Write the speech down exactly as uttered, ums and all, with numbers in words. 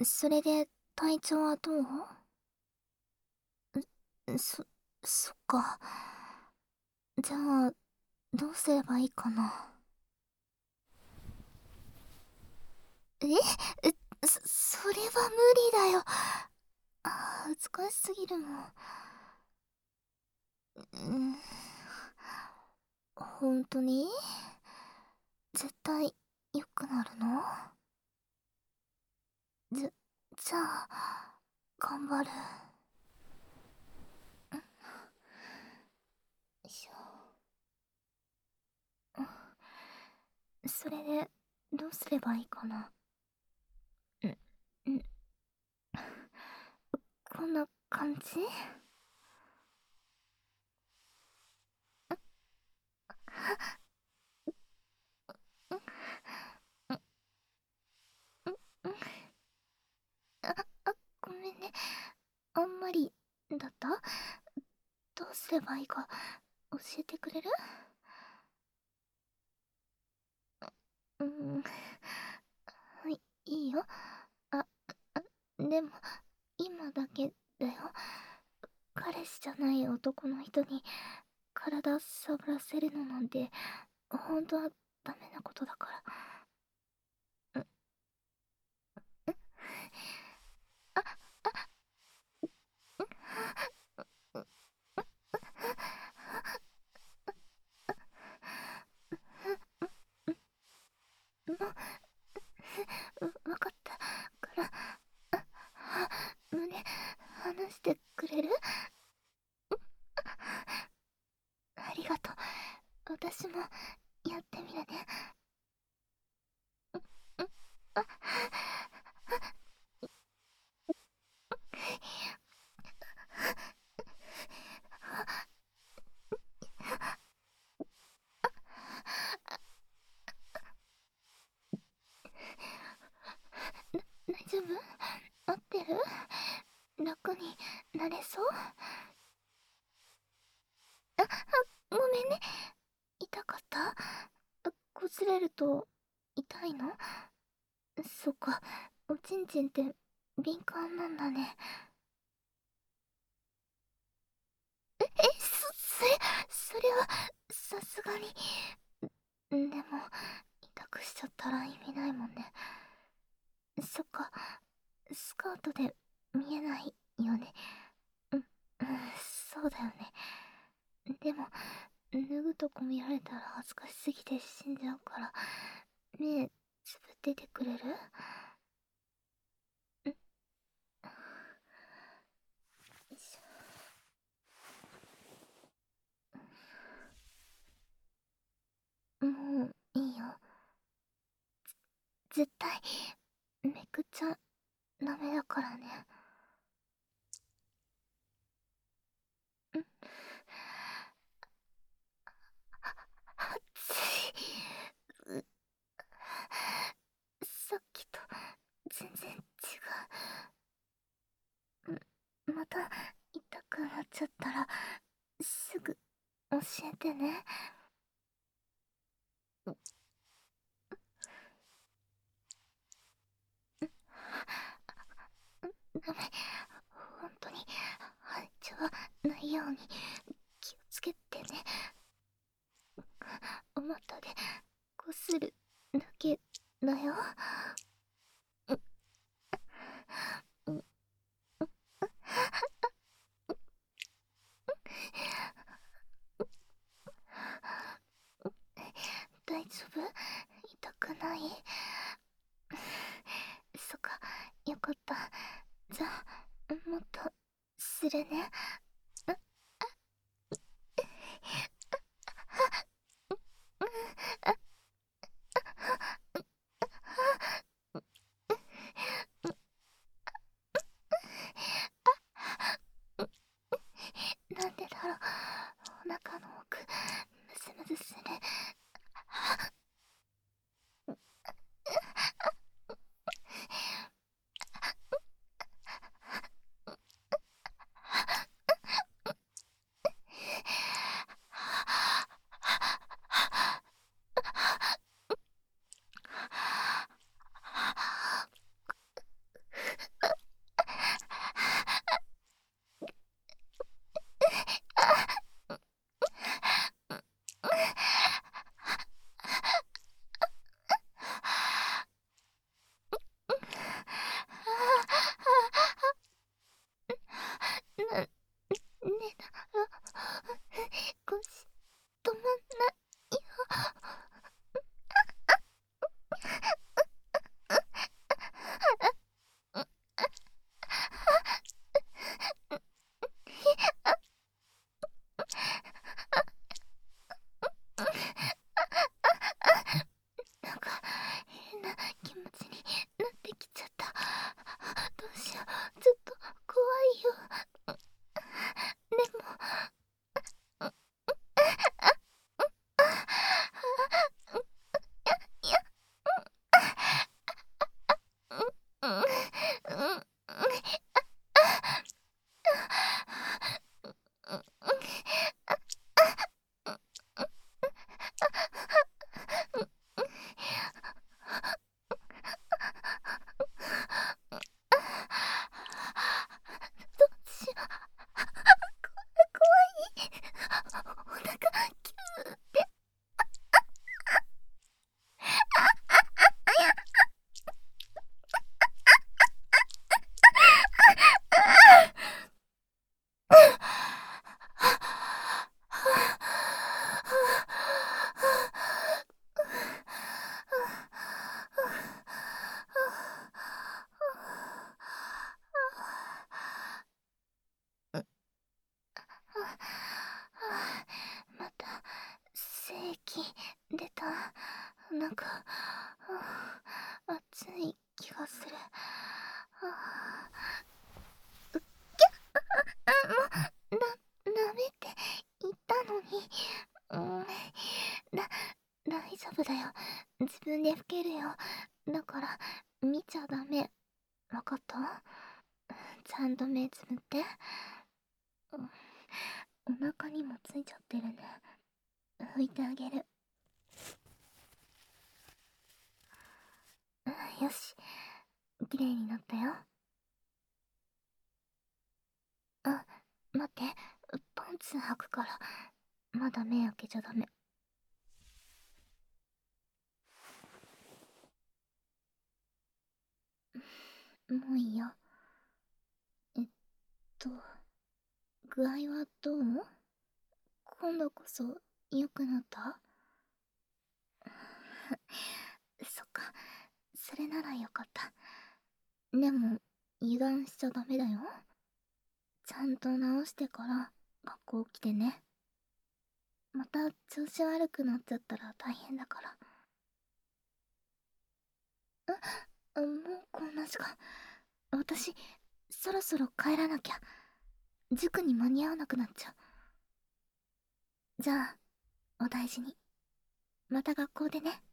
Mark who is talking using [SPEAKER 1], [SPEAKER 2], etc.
[SPEAKER 1] それで体調はどう？そ、そっか。じゃあ、どうすればいいかな。ええ、そ、それは無理だよ。あー、難しすぎるもん。うん、本当に絶対良くなるの？じゃ、じゃあ、頑張る。よいしょ。それで、どうすればいいかな。うん、うん、こんな感じ？うん、うん、うん。あ、あ、ごめんね。あんまり、だった？どうすればいいか、教えてくれる？うん、はい、いいよ。あ、あ、でも、今だけだよ。彼氏じゃない男の人に体触らせるのなんて、本当はダメなことだから。ん、あ、もう、うわかったから、あ、胸、離してくれる？ありがとう。私も、やってみるね。ん、あ、大丈夫？合ってる？楽になれそう？あ、あ、ごめんね。痛かった？擦れると痛いの？そっか、おちんちんって敏感なんだね。え、そ、それ、それは、さすがに。でも、痛くしちゃったら意味ないもんね。そっか、スカートで見えないよね。うん、うん、そうだよね。でも、脱ぐとこ見られたら恥ずかしすぎて死んじゃうから、目つぶっててくれる？ん、よいしょ。もういいよ。絶対めくっちゃダメだからね。ん、あっつい。う、さっきと全然違う。ん、また痛くなっちゃったらすぐ教えてね。ダメ、本当に入っちゃわないように気をつけてね。お股でこするだけだよ。うん、大丈夫？痛くない？そっか、よかった。じゃあ、もっとするね。なんでだろう。お腹の奥、ムズムズする。 だ。なんか、はあ、暑い気がする。はあ、うっきゃ、あ、もう、な、ダメって言ったのに。うん、だ、大丈夫だよ。自分で拭けるよ。だから、見ちゃダメ。わかった？ちゃんと目つぶって。うん、お腹にもついちゃってるね。拭いてあげる。よし、綺麗になったよ。あ、待って、パンツ履くから、まだ目開けちゃダメ。もういいよ。えっと、具合はどう？今度こそ良くなった？そっか、それならよかった。でも、油断しちゃダメだよ。ちゃんと治してから学校来てね。また調子悪くなっちゃったら大変だから。あ、もうこんな時間。私、そろそろ帰らなきゃ。塾に間に合わなくなっちゃう。じゃあ、お大事に。また学校でね。